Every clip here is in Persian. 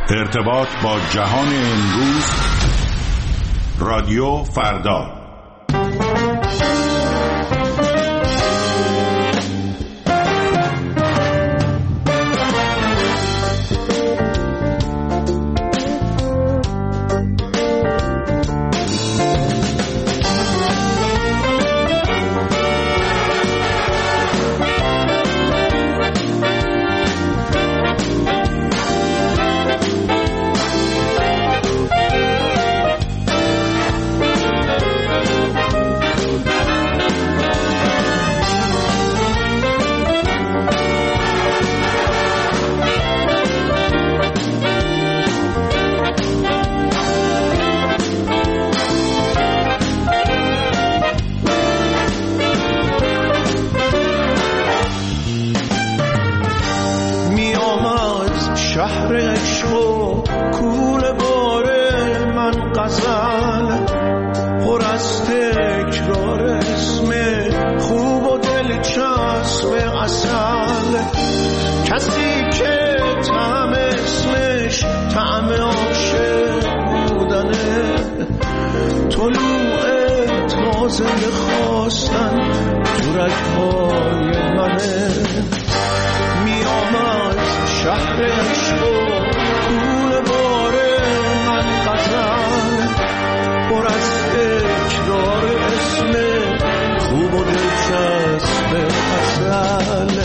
ارتباط با جهان امروز، رادیو فردا. شهر عشق و کوله باره من غزل پر از تکرار اسم خوب و دلچسب اصل، کسی که طعم اسمش طعم عاشق بودنه، طلوع تازه خواستن تو رگ‌های منه. میام از شهر عشق و کوله باره من غزل پر از تکرار اسم خوب و دلچسب اصل.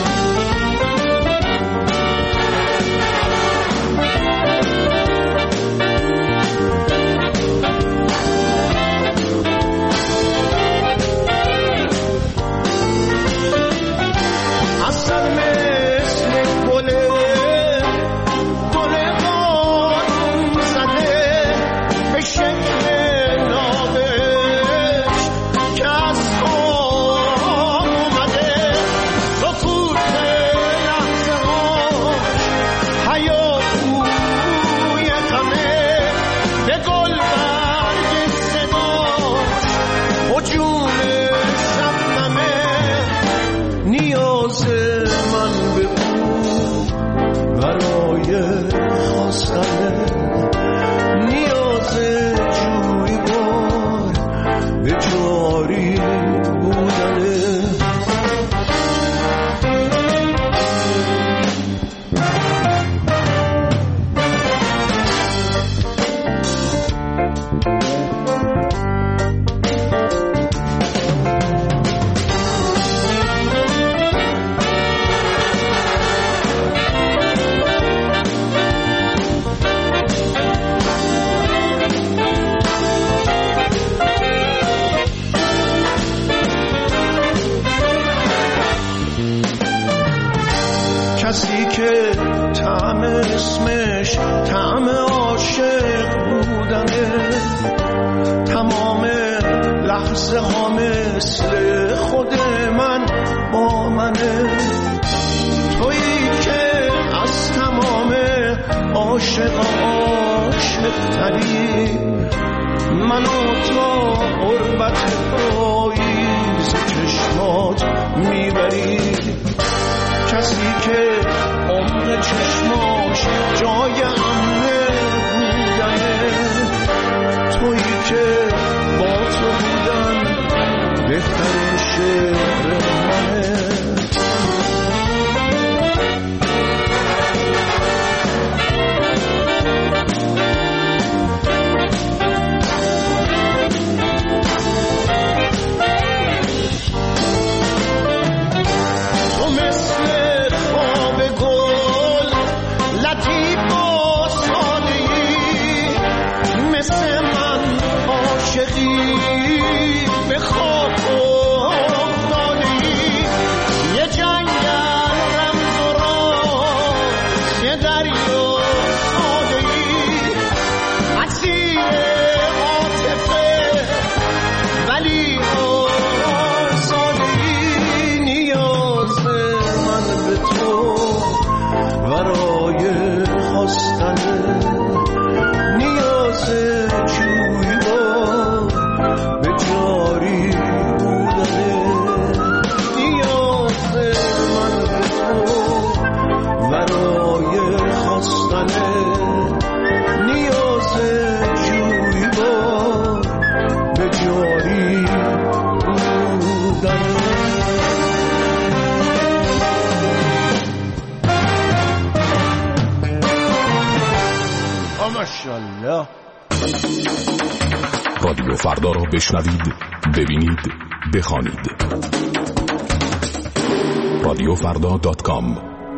کسی که طعم اسمش طعم عاشق بودنه، تمام لحظه ها مثل خود من با منه. تویی که از تمام عاشق تری، منو تا قربت پاییز چشمات میبری. کسی که عمر چشماش جای امنه بودنه، تویی که با تو بودن بهترین شعر منه. به خواب افتادی، یه جنگل رمز و راز، یه دریا ساده‌ای، اسیر عاطفه ولی آزاده‌ای. نیاز من به تو برای خواستن، نیاز برای خواستن ماشاءالله. رادیو فردا را بشنوید، ببینید، بخوانید. رادیوفردا.com.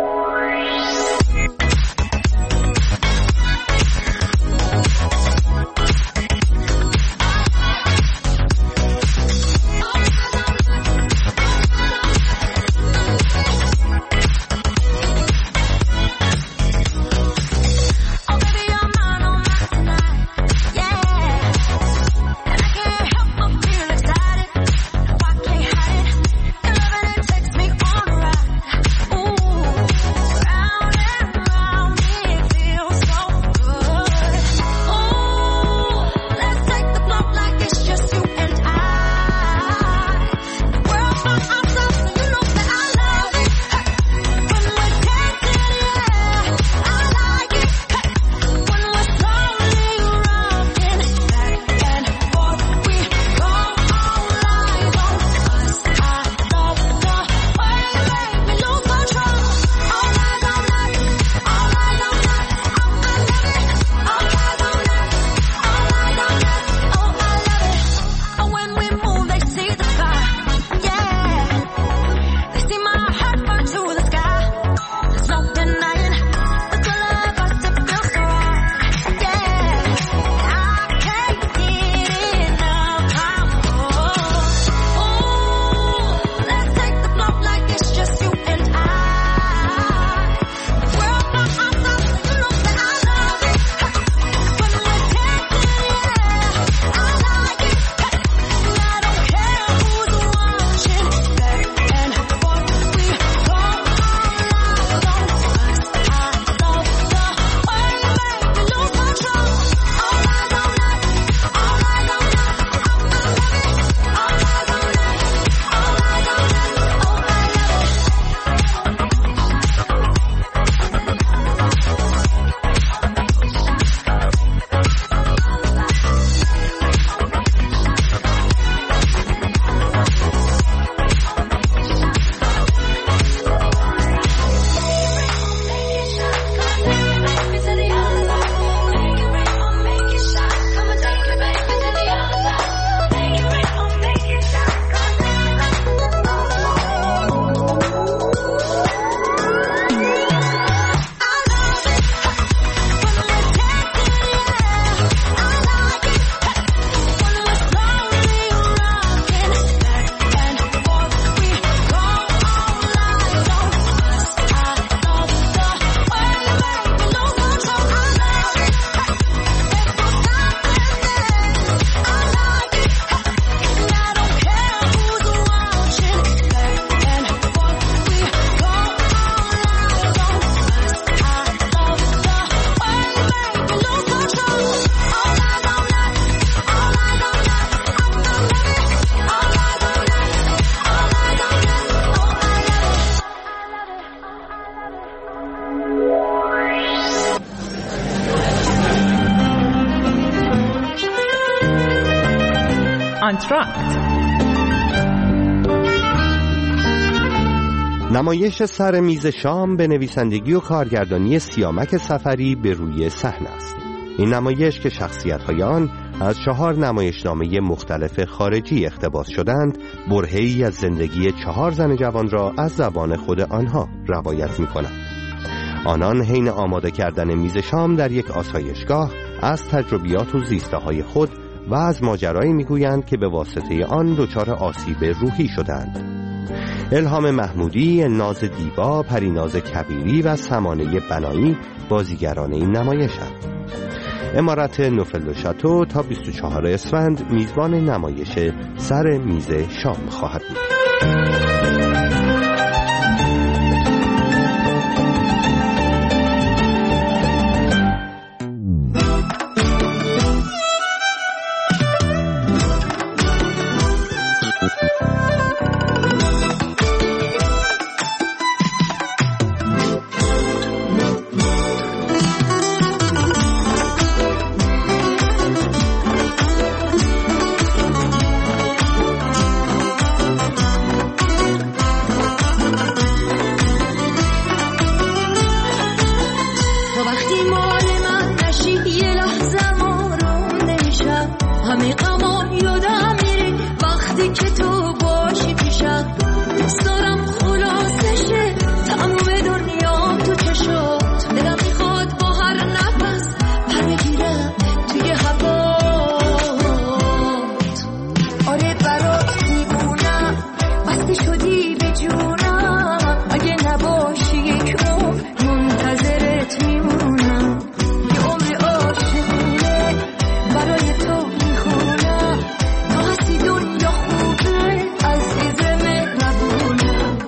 نمایش سر میز شام به نویسندگی و کارگردانی سیامک صفری به روی صحنه است. این نمایش که شخصیت‌های آن از 4 نمایشنامه مختلف خارجی اقتباس شدند، برهه‌ای از زندگی 4 زن جوان را از زبان خود آنها روایت می‌کند. آنان حین آماده کردن میز شام در یک آسایشگاه از تجربیات و زیسته‌های خود و از ماجرایی می‌گویند که به واسطه آن دچار آسیب روحی شدند. الهام محمودی، الناز دیبا، پریناز کبیری و سمانه بنایی بازیگران این نمایشند. امارت نوفل شاتو تا 24 اسفند میزبان نمایش سر میز شام خواهد بود. همه غمام یادم میره وقتی که تو باشی پیشم. دارم خلاصشه تموم دنیا تو چشات. دلم میخواد با هر نفس پر بگیرم توی هوات. آره برات میمونم بسته شدی به جونم. اگه نباشی یک عمر منتظرت میمونم. یه عمر عاشقونه برای تو میخونم. تا هستی دنیا خوبه عزیز مهربونم.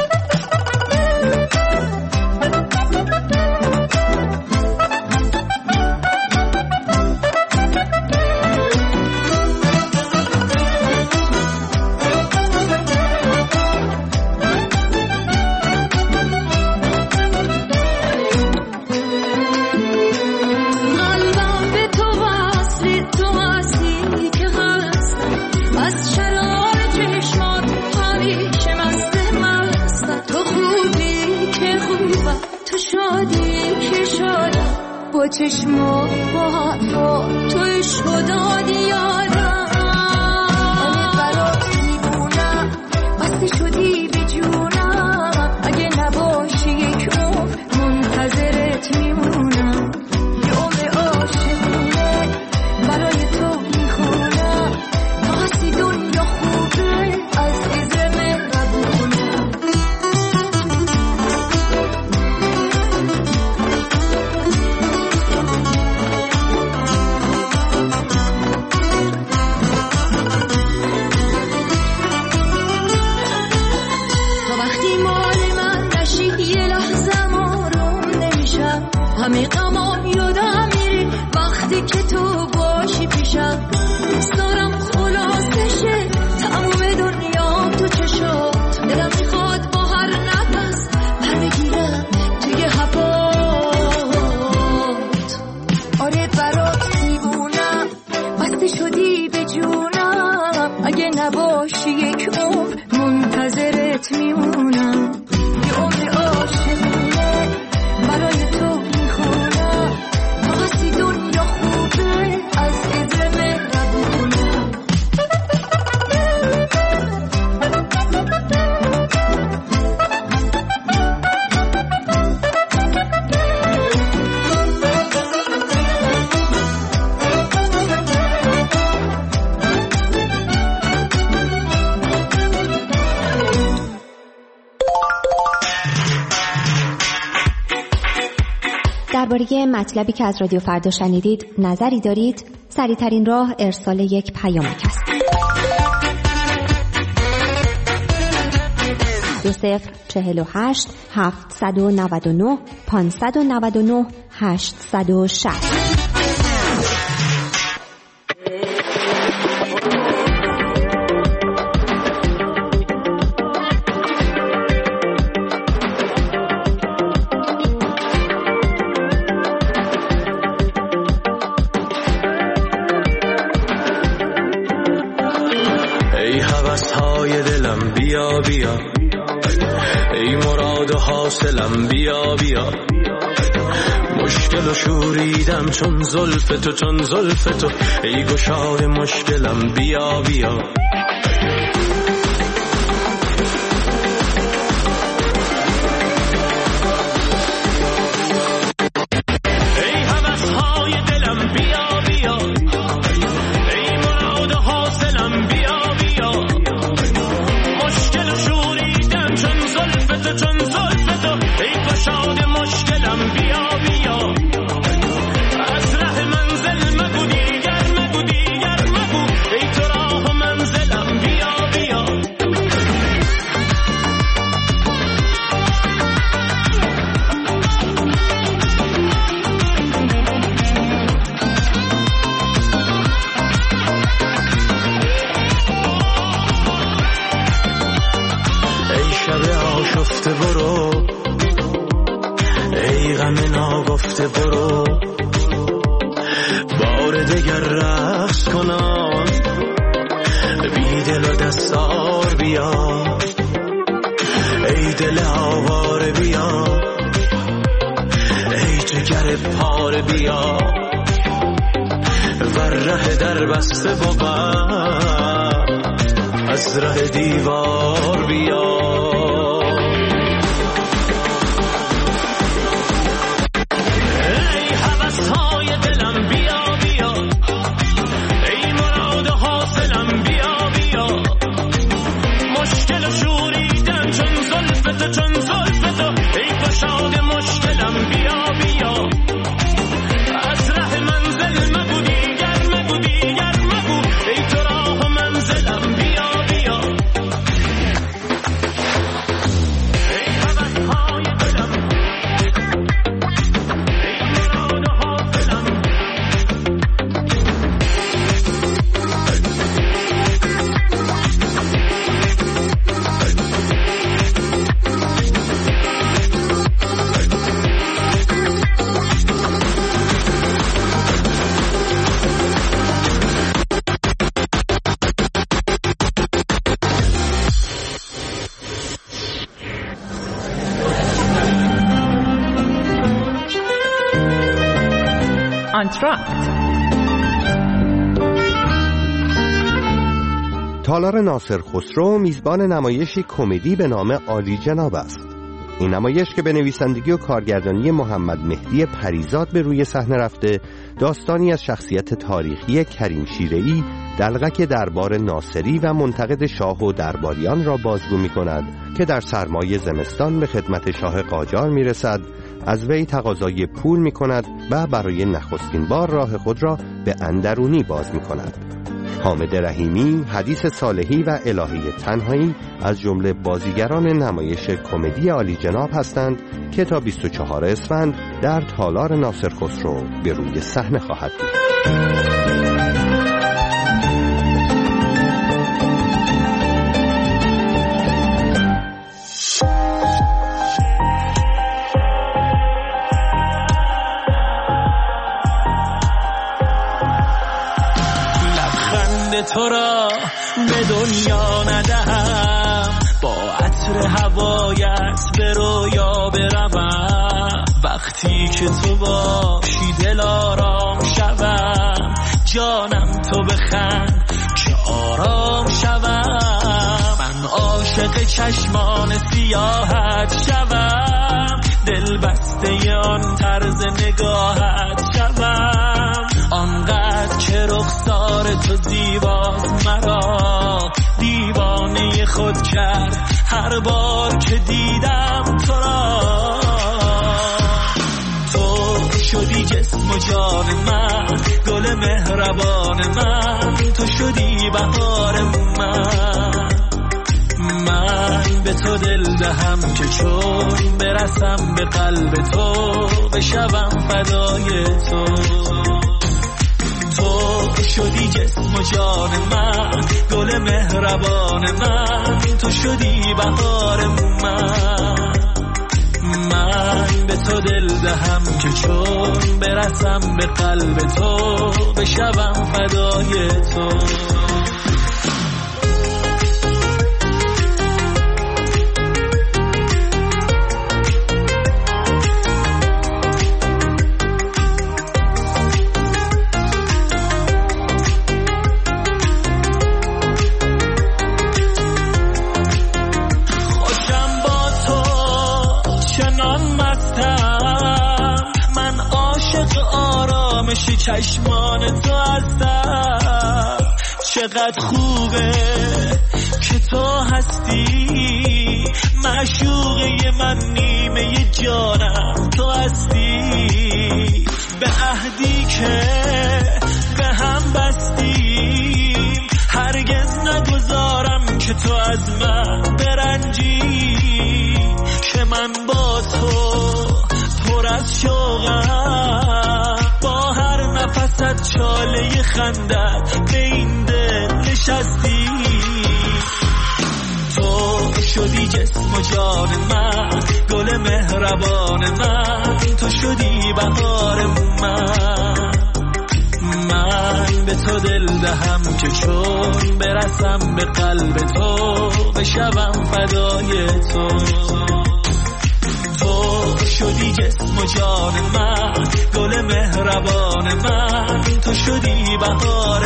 قلبم به تو وصل تو هستی که هستم. از شرار چشمات همیشه مستم. تو خوبی که خوبم تو شادی که شادم. با چشمات با حرفا تو عشق و دادی یادم. آره برات میمونم بسته شدی به جونم. اگه نباشی یک عمر منتظرت میمونم. یه عمر عاشقونه برای تو میخونم. تا هستی دنیا خوبه عزیز مهربونم. تا وقتی مال من نشی یه لحظه آروم نمیشم. همه غمام یادم میره وقتی که تو باشی پیشم. دارم خلاصشه تموم دنیا تو چشات. دلم میخواد با هر نفس پر بگیرم توی هوات. آره برات میمونم بسته شدی به جونم. اگه نباشی یک عمر منتظرت میمونم. یه عمر عاشقونه برای تو میخونم. تا هستی دنیا خوبه عزیز مهربونم. درباره مطلبی که از رادیو فردا شنیدید نظری دارید؟ سریع‌ترین راه ارسال یک پیامک است. 2048 799 599 860. بیا ای مراد و حاصلم بیا بیا. مشکل و شوریدم چون زلف تو چون زلف تو. ای گشاد مشکلم بیا بیا. ره در بسته بود، از ره دیوار بیا. ای هوس‌های دلم بیا بیا، ای مراد و حاصلم بیا بیا، مشکل و شوریدم چون زلفت چون زلفت، ای گشاد مشکلم بیا بیا، از ره منزل مگو دیگر مگو دیگر مگو، ای تو راه و منزلم بیا بیا. ای هوس‌های دلم، ای مراد و حاصلم، آنتراکت. تالار ناصر خسرو میزبان نمایشی کمدی به نام عالی جناب است. این نمایش که به نویسندگی و کارگردانی محمد مهدی پریزاد به روی صحنه رفته، داستانی از شخصیت تاریخی کریم شیره‌ای دلقک دربار ناصری و منتقد شاه و درباریان را بازگو می‌کند که در سرمای زمستان به خدمت شاه قاجار می‌رسد، از وی تقاضای پول می‌کند و برای نخستین بار راه خود را به اندرونی باز می‌کند. حامد رحیمی، حدیث صالحی و الهه تنهایی از جمله بازیگران نمایش کمدی عالی جناب هستند که تا 24 اسفند در تالار ناصر خسرو به روی صحنه خواهد بود. تو را به دنیا ندهم، با عطر هوایت به رویا بروم، وقتی که تو باشی دل آرام شوم، جانم تو بخند که آرام شوم، من عاشق چشمان سیاحت شوم، دل بسته آن طرز نگاهت شوم، آنقدر که رخسار تو زیباست مرا دیوانه خود کرد هر بار که دیدم تو را. تو شدی جسم و جان من، گل مهربان من، تو شدی بهار من به تو دل دهم که چون برسم به قلب تو بشوم فدای تو. تو شدی جسم و جان من، گل مهربان من، تو شدی بهار من به تو دل دهم که چون برسم به قلب تو بشوم فدای تو. چشمان تو هستم، چقدر خوبه که تو هستی، معشوقه من نیمه جانم تو هستی، به عهدی که به هم بستیم هرگز نگذارم که تو از من برنجی، که من با تو پر از شوقم، با هر نفست چاله خندت به این دل نشستی. تو شدی جسم و جان من، گل مهربان من، تو شدی بهار من به تو دل دهم که چون برسم به قلب تو بشوم فدای تو. تو شدی جسم و جان من، گل مهربان من، تو تو شدی بهار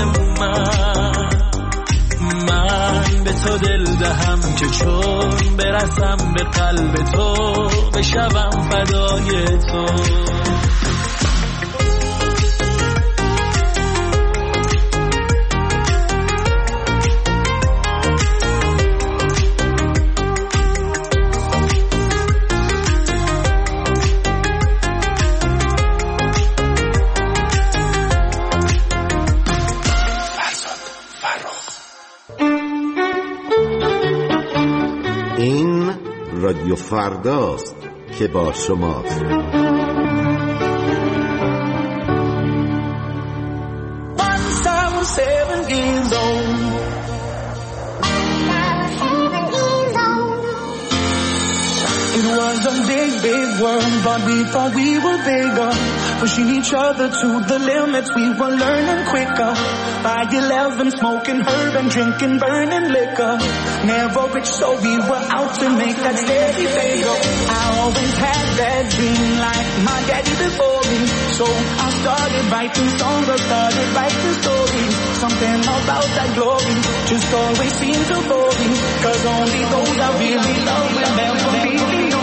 من به تو دل دهم که چون برسم به قلب تو بشوم فدای تو. رادیو فرداست که با شماست. It was a big, big world, but we thought we were bigger. Pushing each other to the limits, we were learning quicker. By 11, smoking herb and drinking burning liquor. Never rich, so we were out to make that steady figure. I always had that dream like my daddy before me. So I started writing songs, I started writing stories. Something about that glory just always seemed to bore me. Cause only those I really love will never really know.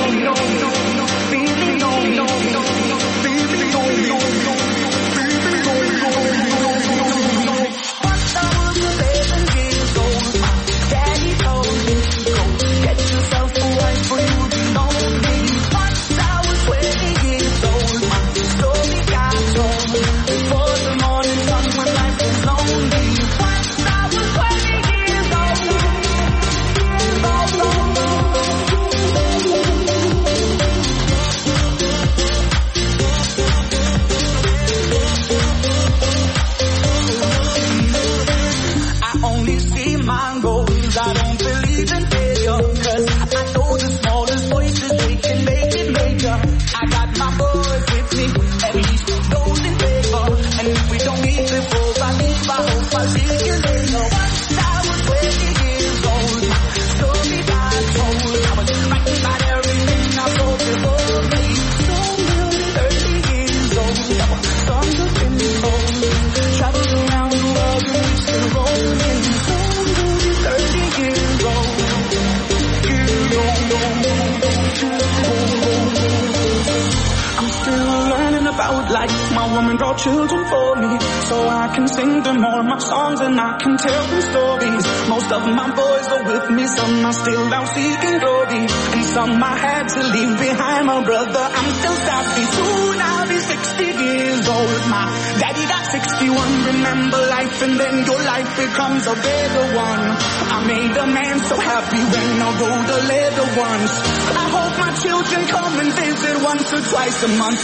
Children for me, so I can sing them all my songs and I can tell them stories. Most of my boys are with me, some are still out seeking glory, and some I had to leave behind. My brother, I'm still happy. Soon I'll be 60 years old. My daddy got 61. Remember life, and then your life becomes a better one. I made a man so happy when I wrote a letter once. I hope my children come and visit once or twice a month.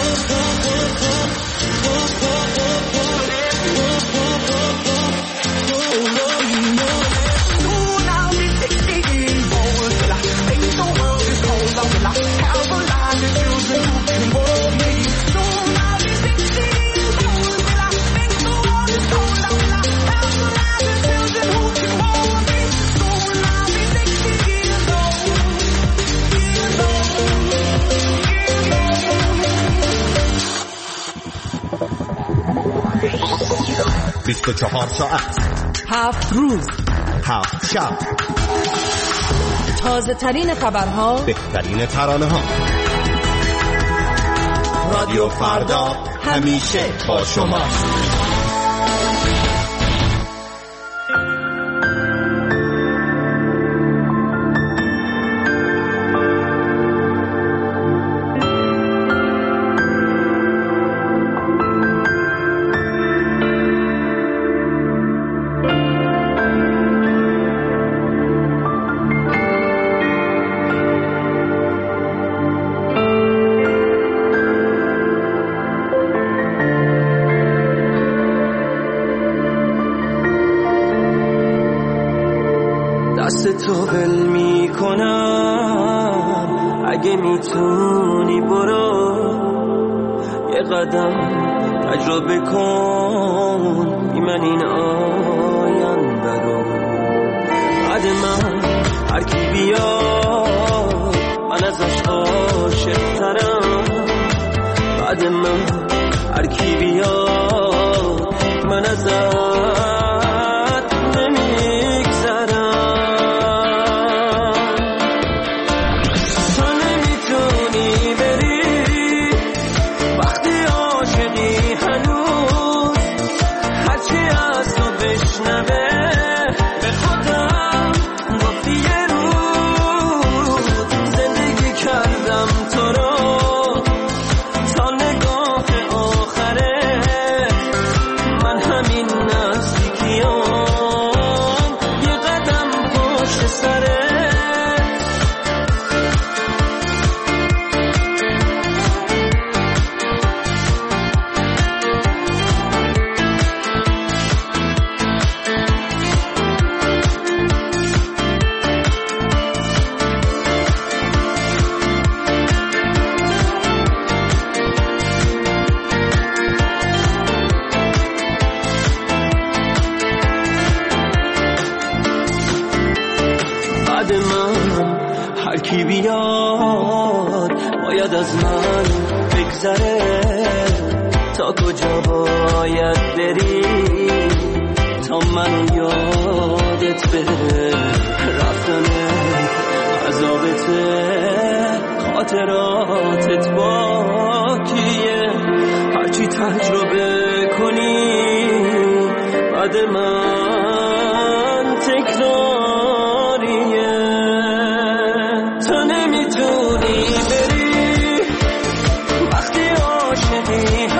Soon I'll be 60 years old. Till I think the world is cold, will I have a lot of children who can hold me? Soon I'll be 60 years old. Till I think the world is cold, will I have a lot of children who can hold me? Soon I'll be 60 years old. 24 ساعت 7 روز 7 شب، تازه ترین خبرها، بهترین ترانه ها. رادیو فردا همیشه با شماست. تو ول میکنم اگه میتونی برو یه قدم تجربه کن بی من این آینده رو. بعد من هر کی بیاد من ازش عاشق‌ترم. بعد من هر کی بیاد تا کجا باید بری تا منو یادت بره؟ رفتن عذابته، خاطراتت باکیه، هرچی تجربه کنی بعد من تکراریه. تو نمیتونی بری وقتی عاشقی،